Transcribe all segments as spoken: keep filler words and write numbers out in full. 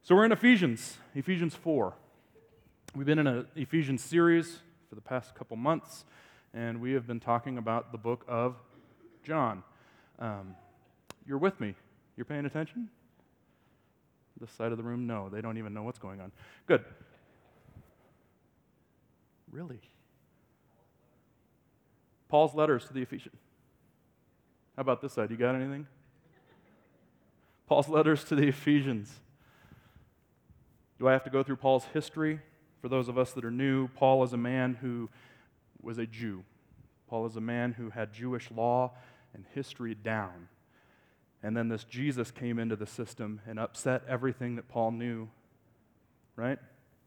So we're in Ephesians, Ephesians four. We've been in an Ephesians series for the past couple months, and we have been talking about the book of John. Um, you're with me? You're paying attention? This side of the room, no. They don't even know what's going on. Good. Really? Paul's letters to the Ephesians. How about this side? You got anything? Paul's letters to the Ephesians. Do I have to go through Paul's history? For those of us that are new, Paul is a man who was a Jew. Paul is a man who had Jewish law and history down. And then this Jesus came into the system and upset everything that Paul knew, right?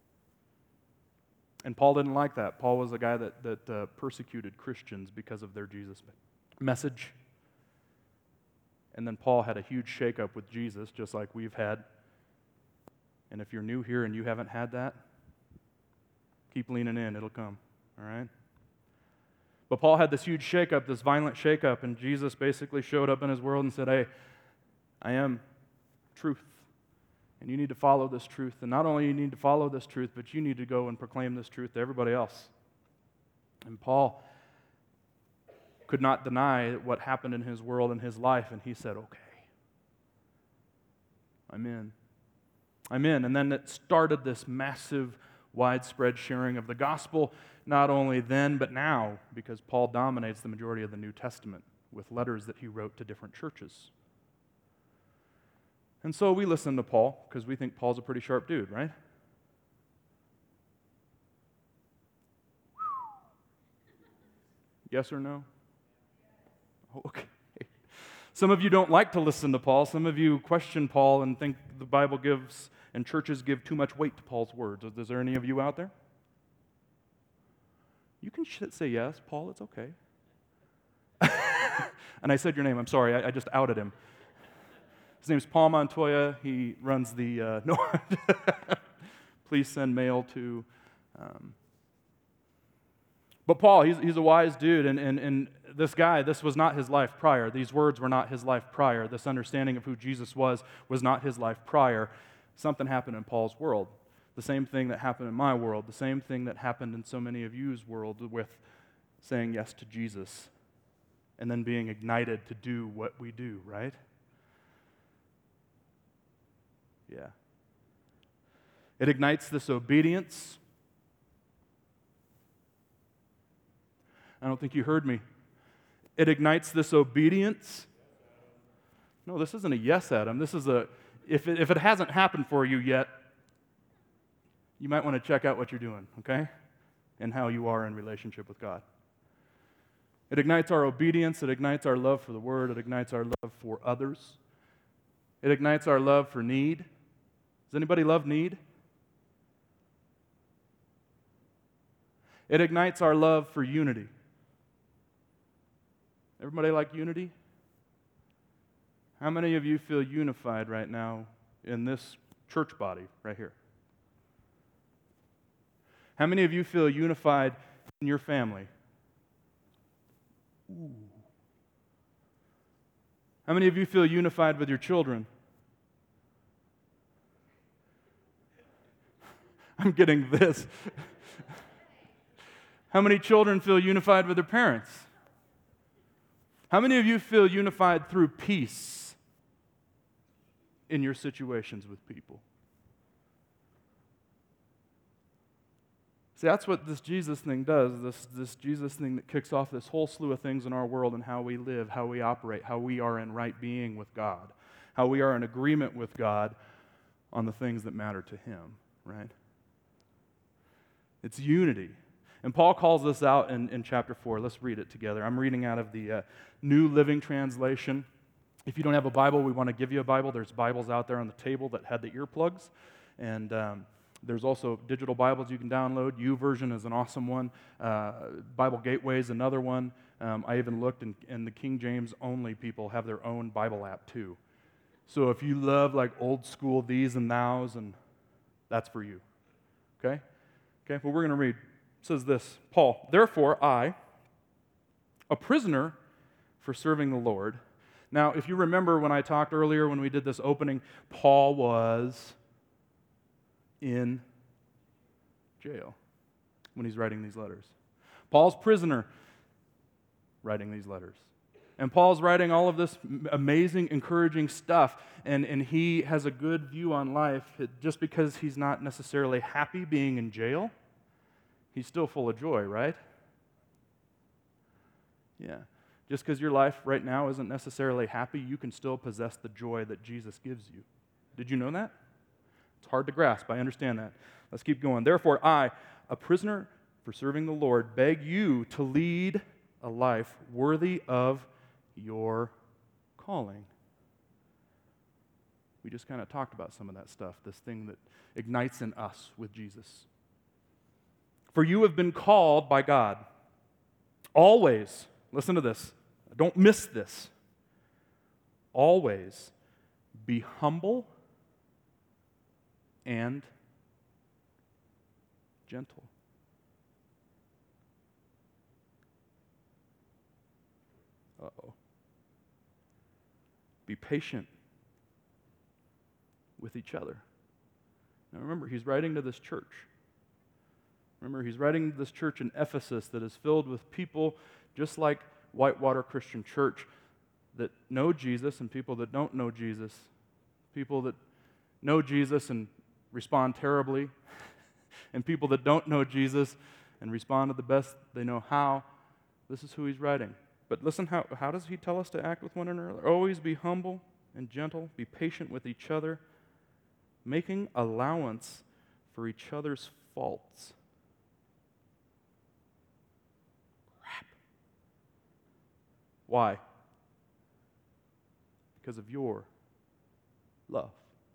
And Paul didn't like that. Paul was a guy that, that uh, persecuted Christians because of their Jesus message. And then Paul had a huge shakeup with Jesus, just like we've had. And if you're new here and you haven't had that, keep leaning in, it'll come, all right? But Paul had this huge shakeup, this violent shakeup, and Jesus basically showed up in his world and said, hey, I am truth, and you need to follow this truth. And not only you need to follow this truth, but you need to go and proclaim this truth to everybody else. And Paul could not deny what happened in his world and his life, and he said, okay, I'm in. I'm in. And then it started this massive, widespread sharing of the gospel, not only then, but now, because Paul dominates the majority of the New Testament with letters that he wrote to different churches. And so we listen to Paul, because we think Paul's a pretty sharp dude, right? Yes or no? Okay. Some of you don't like to listen to Paul. Some of you question Paul and think the Bible gives and churches give too much weight to Paul's words. Is there any of you out there? You can say yes, Paul, it's okay. And I said your name, I'm sorry, I, I just outed him. His name's Paul Montoya. He runs the, uh, no, please send mail to, um, but Paul, he's, he's a wise dude, and, and, and this guy, this was not his life prior. These words were not his life prior. This understanding of who Jesus was was not his life prior. Something happened in Paul's world. The same thing that happened in my world. The same thing that happened in so many of you's world with saying yes to Jesus and then being ignited to do what we do, right? Yeah. It ignites this obedience. I don't think you heard me. It ignites this obedience. No, this isn't a yes, Adam. This is a, if it, if it hasn't happened for you yet, you might want to check out what you're doing, okay? And how you are in relationship with God. It ignites our obedience. It ignites our love for the Word. It ignites our love for others. It ignites our love for need. Does anybody love need? It ignites our love for unity. Everybody like unity? How many of you feel unified right now in this church body right here? How many of you feel unified in your family? Ooh. How many of you feel unified with your children? I'm getting this. How many children feel unified with their parents? How many of you feel unified through peace in your situations with people? See, that's what this Jesus thing does, this, this Jesus thing that kicks off this whole slew of things in our world and how we live, how we operate, how we are in right being with God, how we are in agreement with God on the things that matter to Him, right? It's unity. And Paul calls this out in, in chapter four. Let's read it together. I'm reading out of the uh, New Living Translation. If you don't have a Bible, we want to give you a Bible. There's Bibles out there on the table that had the earplugs. And um, there's also digital Bibles you can download. YouVersion is an awesome one. Uh, Bible Gateway is another one. Um, I even looked, and, and the King James only people have their own Bible app too. So if you love like old school these and thous, and that's for you. Okay? Okay, well, we're going to read. It says this, Paul, therefore I, a prisoner for serving the Lord. Now, if you remember when I talked earlier, when we did this opening, Paul was in jail when he's writing these letters. Paul's prisoner writing these letters. And Paul's writing all of this amazing, encouraging stuff, and, and he has a good view on life. Just because he's not necessarily happy being in jail, he's still full of joy, right? Yeah. Just because your life right now isn't necessarily happy, you can still possess the joy that Jesus gives you. Did you know that? It's hard to grasp. I understand that. Let's keep going. Therefore, I, a prisoner for serving the Lord, beg you to lead a life worthy of your calling. We just kind of talked about some of that stuff, this thing that ignites in us with Jesus. For you have been called by God. Always, listen to this, don't miss this. Always be humble and gentle. Uh-oh. Be patient with each other. Now remember, he's writing to this church. Remember, he's writing to this church in Ephesus that is filled with people just like Whitewater Christian Church that know Jesus and people that don't know Jesus. People that know Jesus and respond terribly, and people that don't know Jesus and respond to the best they know how. This is who he's writing. But listen, how, how does he tell us to act with one another? Always be humble and gentle, be patient with each other, making allowance for each other's faults. Crap. Why? Because of your love.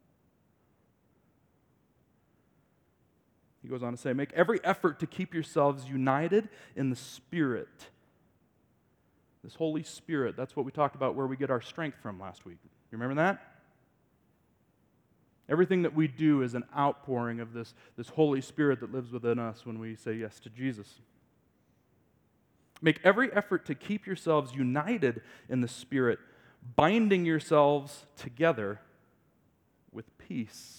He goes on to say, make every effort to keep yourselves united in the Spirit. This Holy Spirit, that's what we talked about where we get our strength from last week. You remember that? Everything that we do is an outpouring of this, this Holy Spirit that lives within us when we say yes to Jesus. Make every effort to keep yourselves united in the Spirit, binding yourselves together with peace.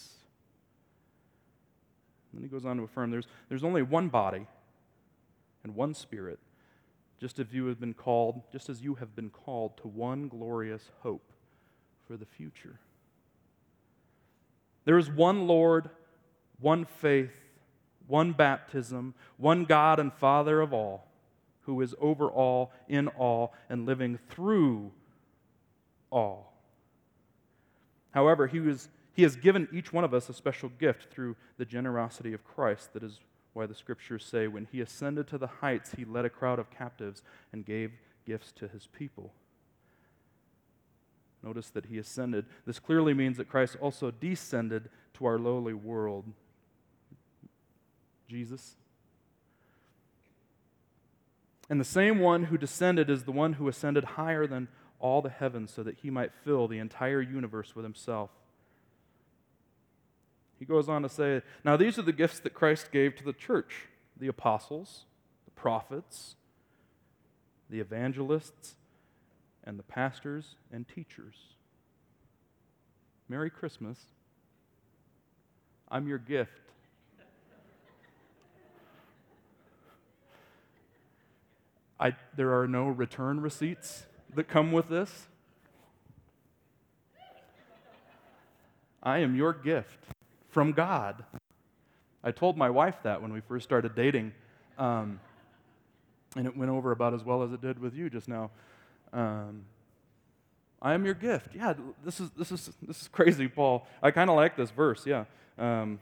And then he goes on to affirm there's, there's only one body and one Spirit, just as you have been called, just as you have been called to one glorious hope for the future. There is one Lord, one faith, one baptism, one God and Father of all, who is over all, in all, and living through all. However, he was He has given each one of us a special gift through the generosity of Christ. That is why the Scriptures say, when he ascended to the heights, he led a crowd of captives and gave gifts to his people. Notice that he ascended. This clearly means that Christ also descended to our lowly world. Jesus. And the same one who descended is the one who ascended higher than all the heavens so that he might fill the entire universe with himself. He goes on to say, now these are the gifts that Christ gave to the church, the apostles, the prophets, the evangelists, and the pastors and teachers. Merry Christmas. I'm your gift. I, there are no return receipts that come with this. I am your gift from God. I told my wife that when we first started dating, um, and it went over about as well as it did with you just now. Um, I am your gift. Yeah, this is this is this is crazy, Paul. I kind of like this verse. Yeah. Um,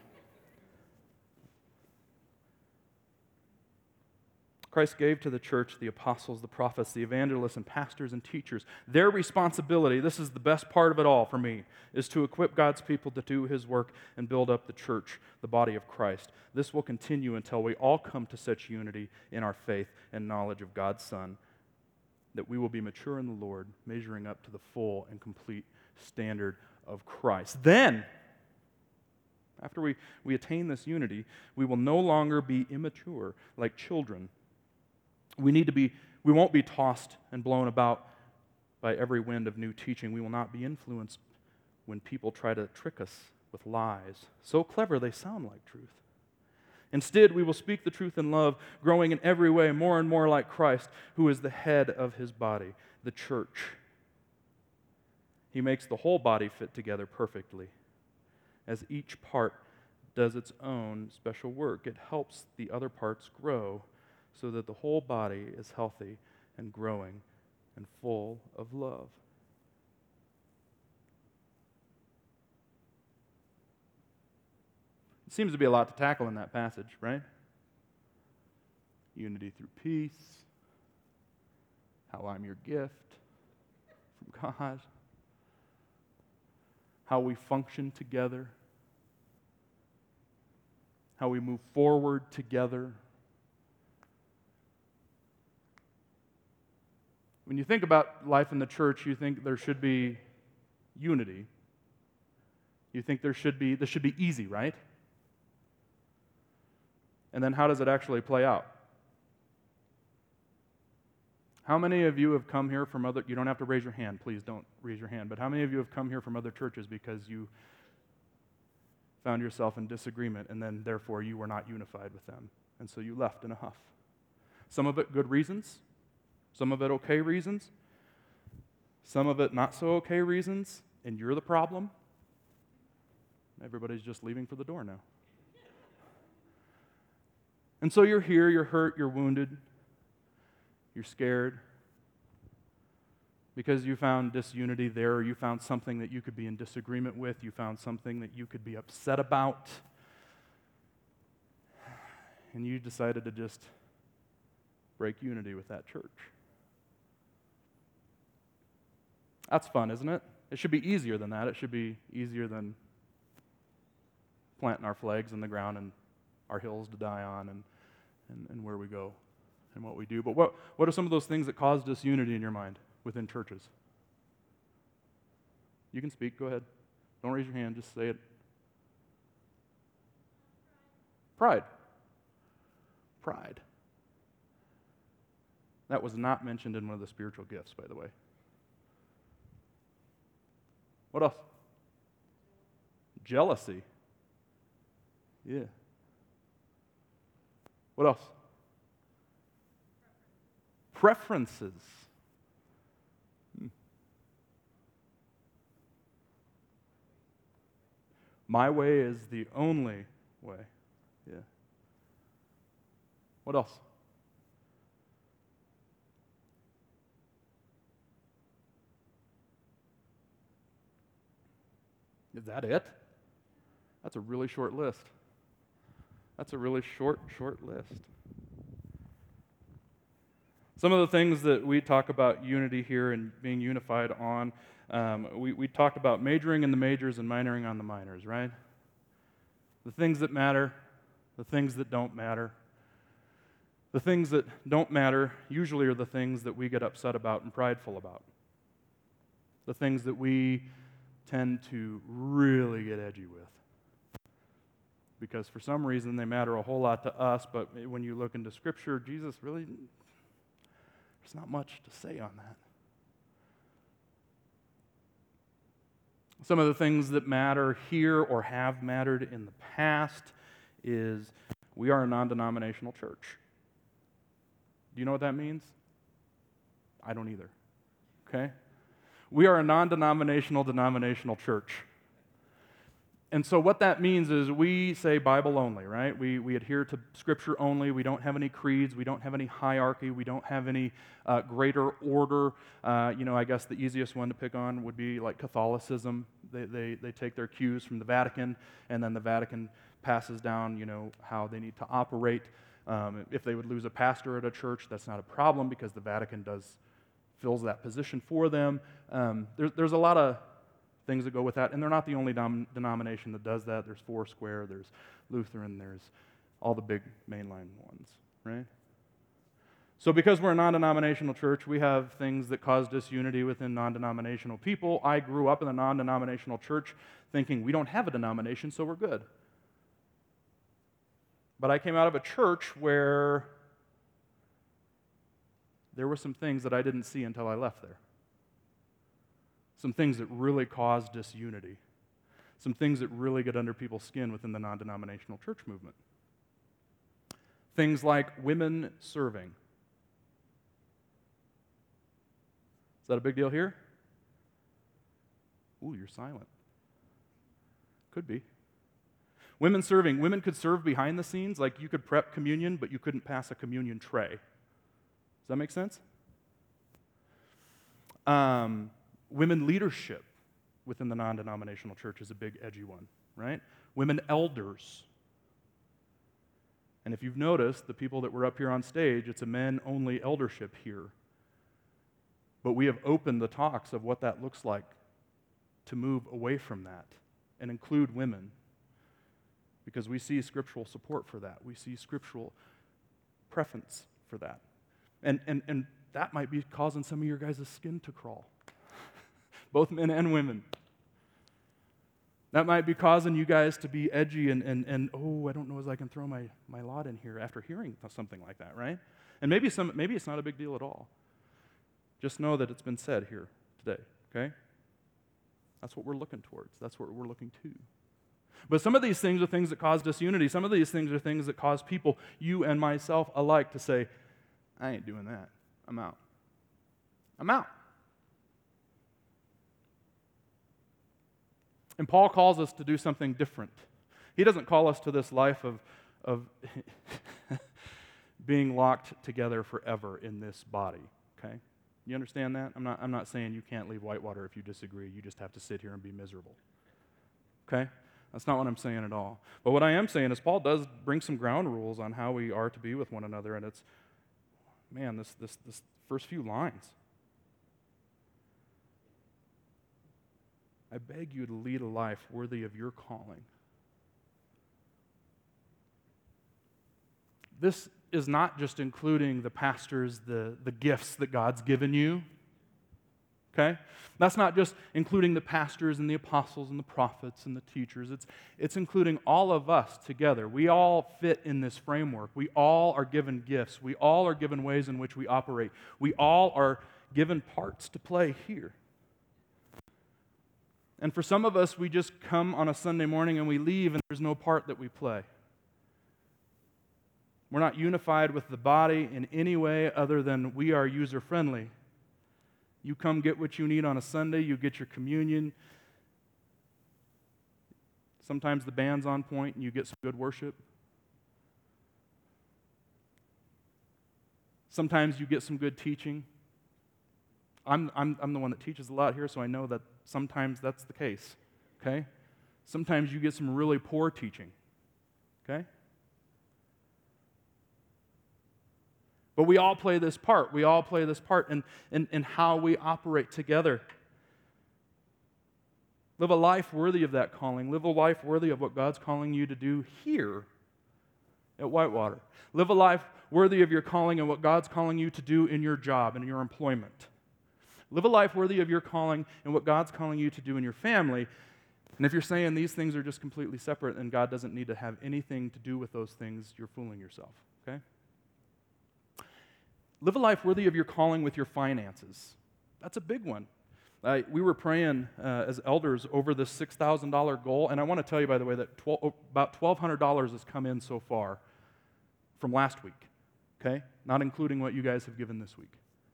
Christ gave to the church the apostles, the prophets, the evangelists, and pastors and teachers. Their responsibility, this is the best part of it all for me, is to equip God's people to do his work and build up the church, the body of Christ. This will continue until we all come to such unity in our faith and knowledge of God's Son that we will be mature in the Lord, measuring up to the full and complete standard of Christ. Then, after we, we attain this unity, we will no longer be immature like children. We need to be, we won't be tossed and blown about by every wind of new teaching. We will not be influenced when people try to trick us with lies. So clever they sound like truth. Instead, we will speak the truth in love, growing in every way more and more like Christ, who is the head of his body, the church. He makes the whole body fit together perfectly. As each part does its own special work, it helps the other parts grow so that the whole body is healthy and growing and full of love. It seems to be a lot to tackle in that passage, right? Unity through peace, how I'm your gift from God, how we function together, how we move forward together. When you think about life in the church, you think there should be unity. You think there should be, this should be easy, right? And then how does it actually play out? How many of you have come here from other, you don't have to raise your hand, please don't raise your hand, but how many of you have come here from other churches because you found yourself in disagreement and then therefore you were not unified with them, and so you left in a huff? Some of it good reasons, some of it okay reasons, some of it not so okay reasons, and you're the problem. Everybody's just leaving for the door now. And so you're here, you're hurt, you're wounded, you're scared because you found disunity there, or you found something that you could be in disagreement with, you found something that you could be upset about, and you decided to just break unity with that church. That's fun, isn't it? It should be easier than that. It should be easier than planting our flags in the ground and our hills to die on and, and, and where we go and what we do. But what, what are some of those things that cause disunity in your mind within churches? You can speak. Go ahead. Don't raise your hand. Just say it. Pride. Pride. That was not mentioned in one of the spiritual gifts, by the way. What else? Jealousy. Yeah. What else? Preferences. Hmm. My way is the only way. Yeah. What else? Is that it? That's a really short list. That's a really short, short list. Some of the things that we talk about unity here and being unified on, um, we, we talked about majoring in the majors and minoring on the minors, right? The things that matter, the things that don't matter. The things that don't matter usually are the things that we get upset about and prideful about. The things that we tend to really get edgy with. Because for some reason they matter a whole lot to us, but when you look into Scripture, Jesus really, there's not much to say on that. Some of the things that matter here or have mattered in the past is we are a non-denominational church. Do you know what that means? I don't either. Okay? We are a non-denominational denominational church. And so what that means is we say Bible only, right? We, we adhere to Scripture only. We don't have any creeds. We don't have any hierarchy. We don't have any uh, greater order. Uh, you know, I guess the easiest one to pick on would be like Catholicism. They, they, they take their cues from the Vatican, and then the Vatican passes down, you know, how they need to operate. Um, if they would lose a pastor at a church, that's not a problem because the Vatican does fills that position for them. Um, there, there's a lot of things that go with that, and they're not the only dom- denomination that does that. There's Foursquare, there's Lutheran, there's all the big mainline ones, right? So because we're a non-denominational church, we have things that cause disunity within non-denominational people. I grew up in a non-denominational church thinking we don't have a denomination, so we're good. But I came out of a church where there were some things that I didn't see until I left there. Some things that really caused disunity. some things that really get under people's skin within the non-denominational church movement. Things like women serving. Is that a big deal here? Ooh, you're silent. Could be. Women serving. Women could serve behind the scenes, like you could prep communion, but you couldn't pass a communion tray. Does that make sense? Um, women leadership within the non-denominational church is a big, edgy one, right? Women elders. And if you've noticed, the people that were up here on stage, it's a men-only eldership here. But we have opened the talks of what that looks like to move away from that and include women, because we see scriptural support for that. We see scriptural preference for that. And, and, and that might be causing some of your guys' skin to crawl, both men and women. That might be causing you guys to be edgy and, and, and oh, I don't know as I can throw my, my lot in here after hearing something like that, right? And maybe some maybe it's not a big deal at all. Just know that it's been said here today, okay? That's what we're looking towards. That's what we're looking to. But some of these things are things that cause disunity. Some of these things are things that cause people, you and myself alike, to say, I ain't doing that. I'm out. I'm out. And Paul calls us to do something different. He doesn't call us to this life of, of being locked together forever in this body, okay? You understand that? I'm not, I'm not saying you can't leave Whitewater if you disagree. You just have to sit here and be miserable, okay? That's not what I'm saying at all. But what I am saying is Paul does bring some ground rules on how we are to be with one another, and it's, man, this, this, this first few lines. I beg you to lead a life worthy of your calling. This is not just including the pastors, the, the gifts that God's given you. Okay? That's not just including the pastors and the apostles and the prophets and the teachers. It's, it's including all of us together. We all fit in this framework. We all are given gifts. We all are given ways in which we operate. We all are given parts to play here. And for some of us, we just come on a Sunday morning and we leave and there's no part that we play. We're not unified with the body in any way other than we are user-friendly. You come get what you need on a Sunday, you get your communion. Sometimes the band's on point and you get some good worship. Sometimes you get some good teaching. I'm, I'm, I'm the one that teaches a lot here, so I know that sometimes that's the case, okay? Sometimes you get some really poor teaching, okay? But we all play this part. We all play this part in, in, in how we operate together. Live a life worthy of that calling. Live a life worthy of what God's calling you to do here at Whitewater. Live a life worthy of your calling and what God's calling you to do in your job and in your employment. Live a life worthy of your calling and what God's calling you to do in your family. And if you're saying these things are just completely separate and God doesn't need to have anything to do with those things, you're fooling yourself, okay? Live a life worthy of your calling with your finances. That's a big one. Uh, we were praying uh, as elders over this six thousand dollars goal, and I want to tell you, by the way, that twelve, about twelve hundred dollars has come in so far from last week, okay? Not including what you guys have given this week.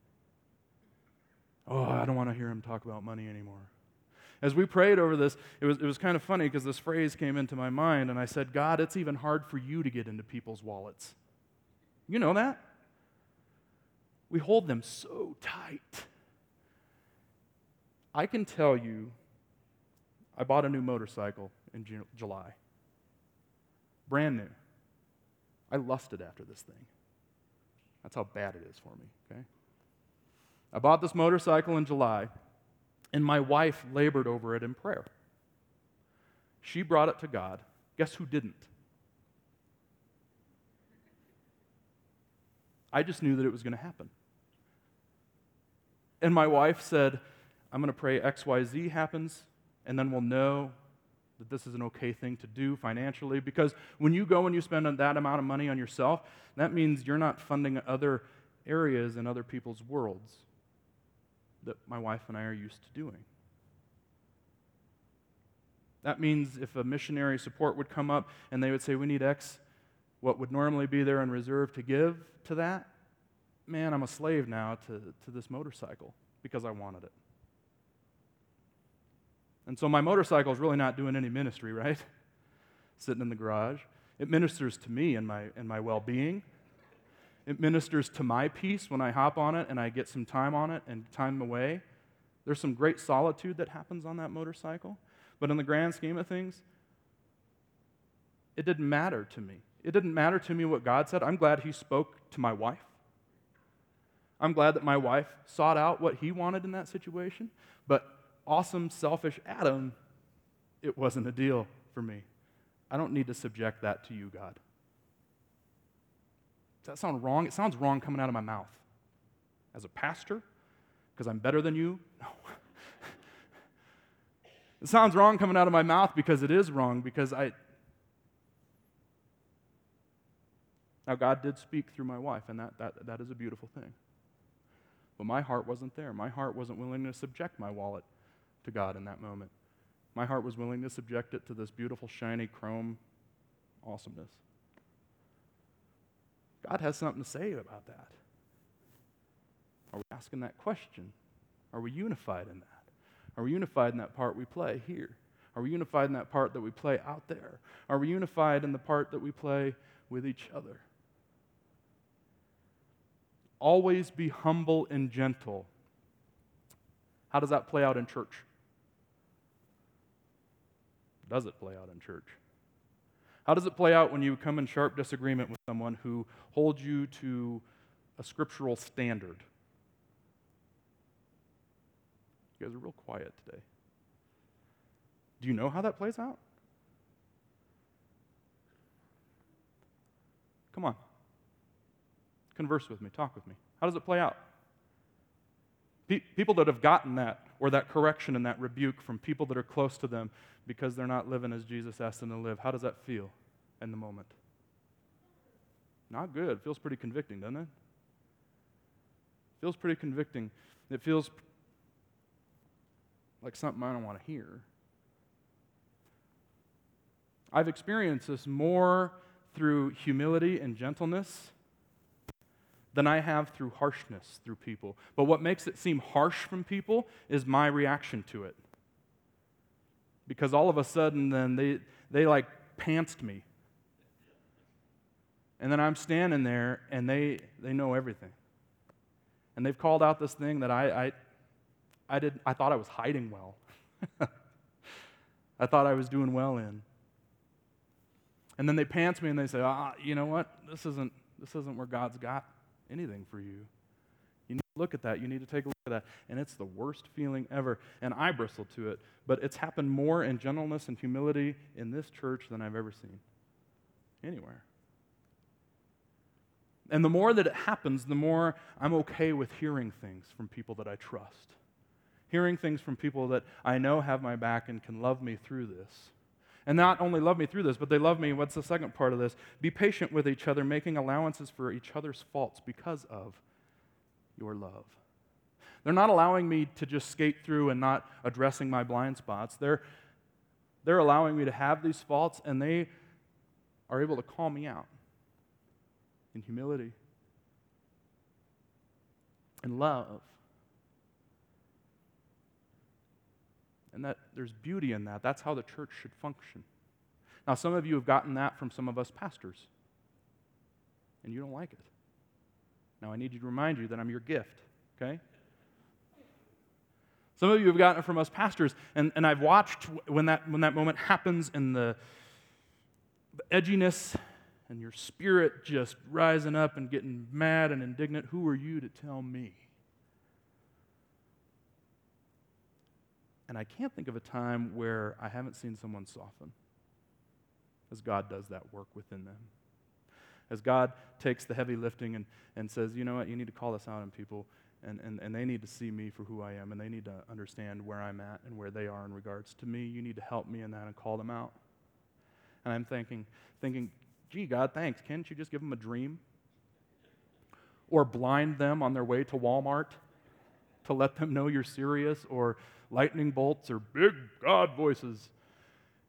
Oh, I don't want to hear him talk about money anymore. As we prayed over this, it was, it was kind of funny because this phrase came into my mind, and I said, God, it's even hard for you to get into people's wallets. You know that? We hold them so tight. I can tell you, I bought a new motorcycle in Ju- July. Brand new. I lusted after this thing. That's how bad it is for me, okay? I bought this motorcycle in July, and my wife labored over it in prayer. She brought it to God. Guess who didn't? I just knew that it was going to happen. And my wife said, I'm going to pray X Y Z happens, and then we'll know that this is an okay thing to do financially. Because when you go and you spend that amount of money on yourself, that means you're not funding other areas in other people's worlds that my wife and I are used to doing. That means if a missionary support would come up and they would say, we need X, what would normally be there in reserve to give to that, man, I'm a slave now to, to this motorcycle because I wanted it. And so my motorcycle is really not doing any ministry, right? Sitting in the garage. It ministers to me and my, and my well-being. It ministers to my peace when I hop on it and I get some time on it and time away. There's some great solitude that happens on that motorcycle. But in the grand scheme of things, it didn't matter to me. It didn't matter to me what God said. I'm glad He spoke to my wife. I'm glad that my wife sought out what He wanted in that situation. But awesome, selfish Adam, it wasn't a deal for me. I don't need to subject that to you, God. Does that sound wrong? It sounds wrong coming out of my mouth. As a pastor? Because I'm better than you? No. It sounds wrong coming out of my mouth because it is wrong, because I... Now, God did speak through my wife, and that, that, that is a beautiful thing. But my heart wasn't there. My heart wasn't willing to subject my wallet to God in that moment. My heart was willing to subject it to this beautiful, shiny, chrome awesomeness. God has something to say about that. Are we asking that question? Are we unified in that? Are we unified in that part we play here? Are we unified in that part that we play out there? Are we unified in the part that we play with each other? Always be humble and gentle. How does that play out in church? Does it play out in church? How does it play out when you come in sharp disagreement with someone who holds you to a scriptural standard? You guys are real quiet today. Do you know how that plays out? Come on. Converse with me. Talk with me. How does it play out? Pe- people that have gotten that, or that correction and that rebuke from people that are close to them because they're not living as Jesus asked them to live, how does that feel in the moment? Not good. It feels pretty convicting, doesn't it? It feels pretty convicting. It feels like something I don't want to hear. I've experienced this more through humility and gentleness than I have through harshness through people. But what makes it seem harsh from people is my reaction to it. Because all of a sudden then they, they like pantsed me. And then I'm standing there and they, they know everything. And they've called out this thing that I, I, I, did, I thought I was hiding well. I thought I was doing well in. And then they pants me and they say, ah, you know what? This isn't, this isn't where God's got anything for you. You need to look at that. You need to take a look at that. And it's the worst feeling ever. And I bristle to it. But it's happened more in gentleness and humility in this church than I've ever seen anywhere. And the more that it happens, the more I'm okay with hearing things from people that I trust. Hearing things from people that I know have my back and can love me through this. And not only love me through this, but they love me, what's the second part of this? Be patient with each other, making allowances for each other's faults because of your love. They're not allowing me to just skate through and not addressing my blind spots. They're, they're allowing me to have these faults, and they are able to call me out in humility, in love. And that there's beauty in that. That's how the church should function. Now, some of you have gotten that from some of us pastors, and you don't like it. Now, I need you to remind you that I'm your gift, okay? Some of you have gotten it from us pastors, and, and I've watched when that, when that moment happens and the, the edginess and your spirit just rising up and getting mad and indignant. Who are you to tell me? And I can't think of a time where I haven't seen someone soften as God does that work within them. As God takes the heavy lifting and, and says, you know what, you need to call this out on people, and, and, and they need to see me for who I am, and they need to understand where I'm at and where they are in regards to me. You need to help me in that and call them out. And I'm thinking, thinking, gee, God, thanks. Can't you just give them a dream? Or blind them on their way to Walmart to let them know you're serious, or lightning bolts or big God voices.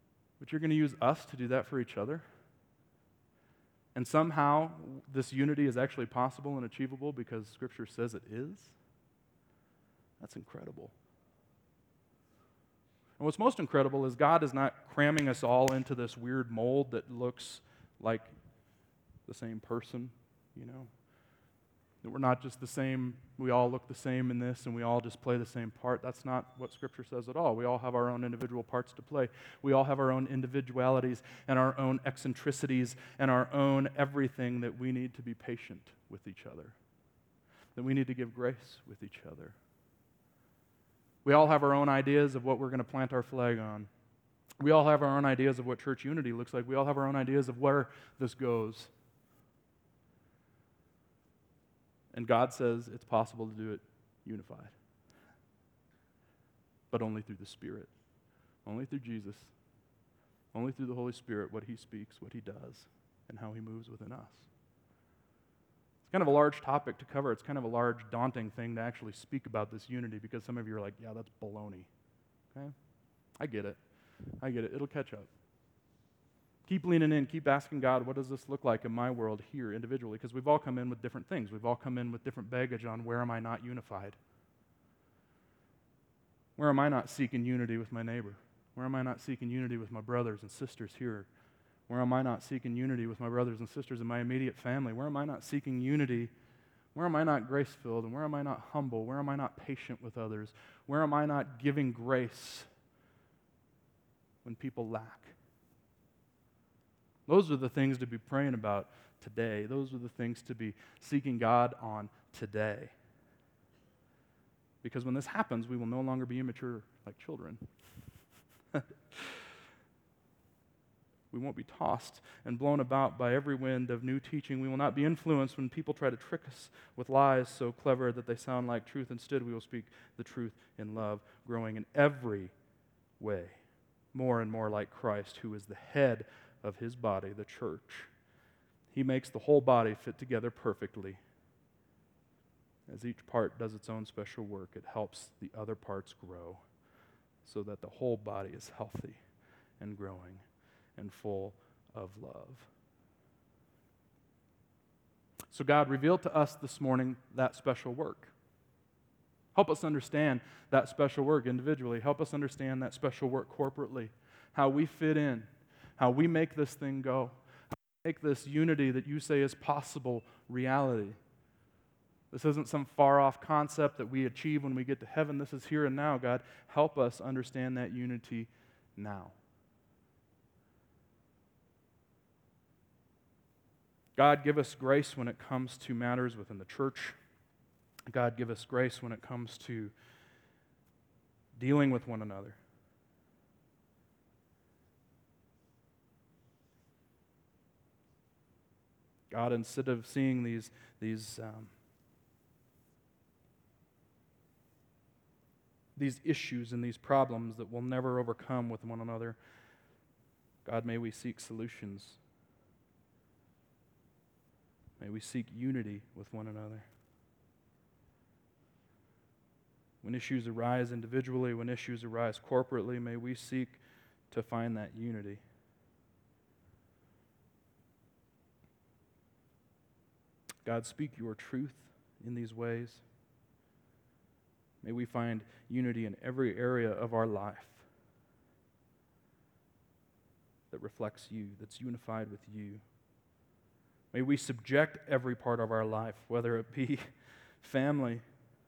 But you're going to use us to do that for each other? And somehow this unity is actually possible and achievable because Scripture says it is? That's incredible. And what's most incredible is God is not cramming us all into this weird mold that looks like the same person, you know? That we're not just the same, we all look the same in this and we all just play the same part. That's not what Scripture says at all. We all have our own individual parts to play. We all have our own individualities and our own eccentricities and our own everything that we need to be patient with each other, that we need to give grace with each other. We all have our own ideas of what we're going to plant our flag on. We all have our own ideas of what church unity looks like. We all have our own ideas of where this goes. And God says it's possible to do it unified. But only through the Spirit. Only through Jesus. Only through the Holy Spirit, what He speaks, what He does, and how He moves within us. It's kind of a large topic to cover. It's kind of a large, daunting thing to actually speak about this unity because some of you are like, yeah, that's baloney. Okay? I get it. I get it. It'll catch up. Keep leaning in. Keep asking God, what does this look like in my world here individually? Because we've all come in with different things. We've all come in with different baggage on where am I not unified? Where am I not seeking unity with my neighbor? Where am I not seeking unity with my brothers and sisters here? Where am I not seeking unity with my brothers and sisters in my immediate family? Where am I not seeking unity? Where am I not grace-filled? And where am I not humble? Where am I not patient with others? Where am I not giving grace when people lack? Those are the things to be praying about today. Those are the things to be seeking God on today. Because when this happens, we will no longer be immature like children. We won't be tossed and blown about by every wind of new teaching. We will not be influenced when people try to trick us with lies so clever that they sound like truth. Instead, we will speak the truth in love, growing in every way more and more like Christ, who is the head of His body, the church. He makes the whole body fit together perfectly. As each part does its own special work, it helps the other parts grow so that the whole body is healthy and growing and full of love. So God, reveal to us this morning that special work. Help us understand that special work individually. Help us understand that special work corporately, how we fit in, how we make this thing go, how we make this unity that you say is possible reality. This isn't some far-off concept that we achieve when we get to heaven. This is here and now, God. Help us understand that unity now. God, give us grace when it comes to matters within the church. God, give us grace when it comes to dealing with one another. God, instead of seeing these, these, um, these issues and these problems that we'll never overcome with one another, God, may we seek solutions. May we seek unity with one another. When issues arise individually, when issues arise corporately, may we seek to find that unity. God, speak your truth in these ways. May we find unity in every area of our life that reflects you, that's unified with you. May we subject every part of our life, whether it be family,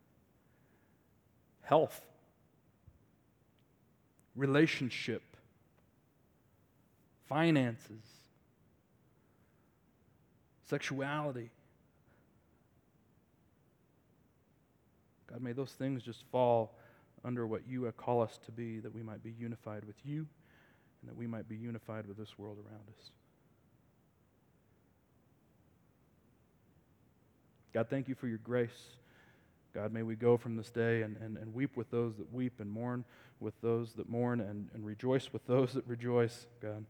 health, relationship, finances, sexuality. God, may those things just fall under what you call us to be, that we might be unified with you and that we might be unified with this world around us. God, thank you for your grace. God, may we go from this day and, and, and weep with those that weep and mourn with those that mourn and, and rejoice with those that rejoice, God.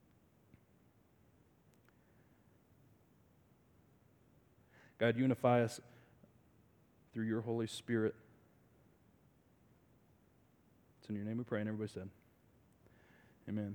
God, unify us through your Holy Spirit. It's in your name we pray, and everybody said, amen.